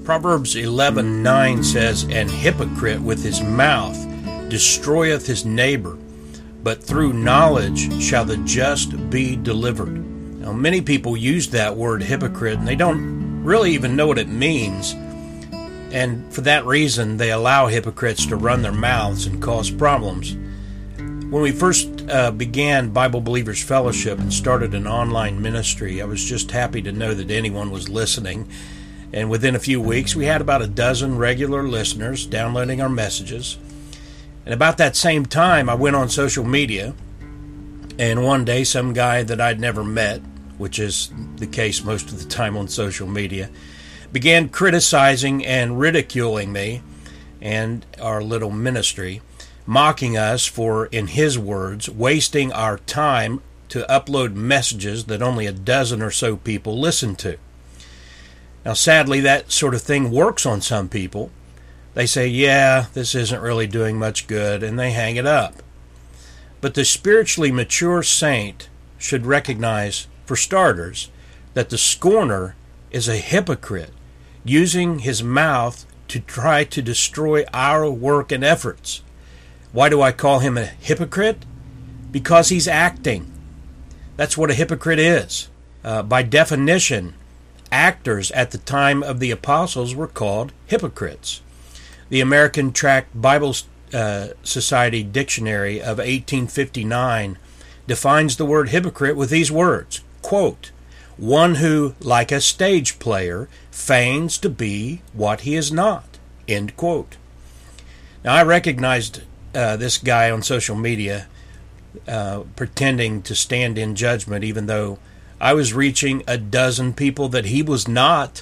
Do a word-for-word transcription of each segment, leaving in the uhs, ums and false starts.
Proverbs eleven nine says, "An hypocrite with his mouth destroyeth his neighbor, but through knowledge shall the just be delivered." Now, many people use that word hypocrite, and they don't really even know what it means. And for that reason, they allow hypocrites to run their mouths and cause problems. When we first uh, began Bible Believers Fellowship and started an online ministry, I was just happy to know that anyone was listening. And within a few weeks, we had about a dozen regular listeners downloading our messages. And about that same time, I went on social media, and one day some guy that I'd never met, which is the case most of the time on social media, began criticizing and ridiculing me and our little ministry, mocking us for, in his words, wasting our time to upload messages that only a dozen or so people listen to. Now, sadly, that sort of thing works on some people. They say, yeah, this isn't really doing much good, and they hang it up. But the spiritually mature saint should recognize, for starters, that the scorner is a hypocrite, using his mouth to try to destroy our work and efforts. Why do I call him a hypocrite? Because he's acting. That's what a hypocrite is. Uh, by definition, actors at the time of the apostles were called hypocrites. The American Tract Bible uh, Society Dictionary of eighteen fifty-nine defines the word hypocrite with these words, quote, "One who, like a stage player, feigns to be what he is not," end quote. Now, I recognized uh, this guy on social media uh, pretending to stand in judgment, even though I was reaching a dozen people that he was not.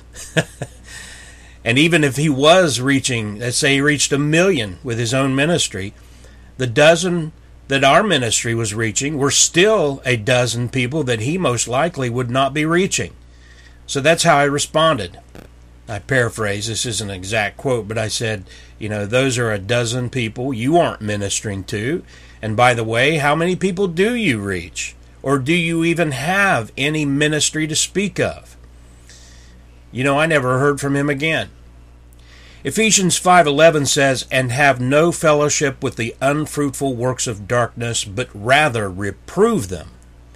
And even if he was reaching, let's say he reached a million with his own ministry, the dozen that our ministry was reaching were still a dozen people that he most likely would not be reaching. So that's how I responded. I paraphrase, this isn't an exact quote, but I said, you know, those are a dozen people you aren't ministering to. And by the way, how many people do you reach? Or do you even have any ministry to speak of? You know, I never heard from him again. Ephesians five eleven says, "And have no fellowship with the unfruitful works of darkness, but rather reprove them."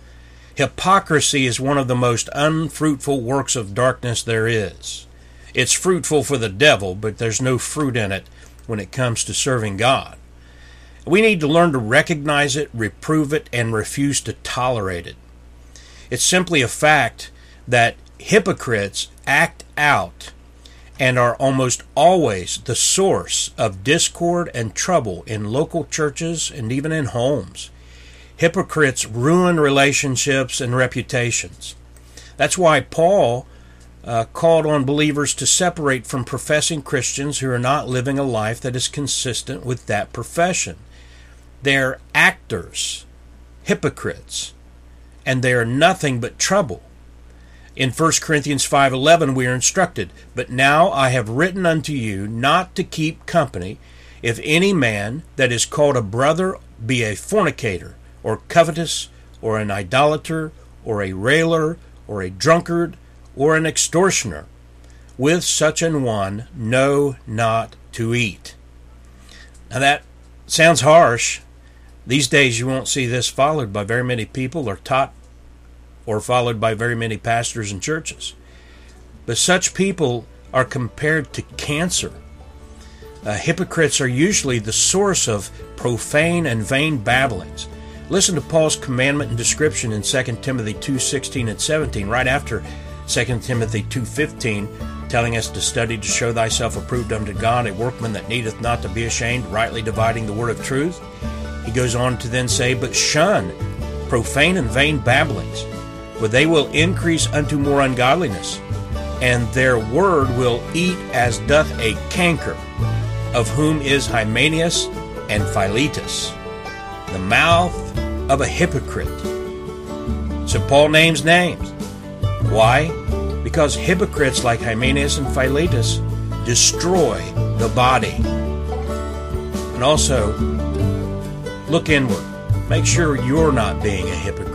Hypocrisy is one of the most unfruitful works of darkness there is. It's fruitful for the devil, but there's no fruit in it when it comes to serving God. We need to learn to recognize it, reprove it, and refuse to tolerate it. It's simply a fact that hypocrites act out and are almost always the source of discord and trouble in local churches and even in homes. Hypocrites ruin relationships and reputations. That's why Paul uh, called on believers to separate from professing Christians who are not living a life that is consistent with that profession. They're actors, hypocrites, and they are nothing but trouble. In First Corinthians five eleven we are instructed, "But now I have written unto you not to keep company, if any man that is called a brother be a fornicator, or covetous, or an idolater, or a railer, or a drunkard, or an extortioner. With such an one know not to eat." Now that sounds harsh. These days you won't see this followed by very many people or taught or followed by very many pastors and churches. But such people are compared to cancer. Uh, hypocrites are usually the source of profane and vain babblings. Listen to Paul's commandment and description in Second Timothy two sixteen and seventeen, right after Second Timothy two fifteen, telling us to study to show thyself approved unto God, a workman that needeth not to be ashamed, rightly dividing the word of truth. He goes on to then say, "But shun profane and vain babblings, for they will increase unto more ungodliness, and their word will eat as doth a canker, of whom is Hymenaeus and Philetus, the mouth of a hypocrite." So Paul names names. Why? Because hypocrites like Hymenaeus and Philetus destroy the body. And also, look inward. Make sure you're not being a hypocrite.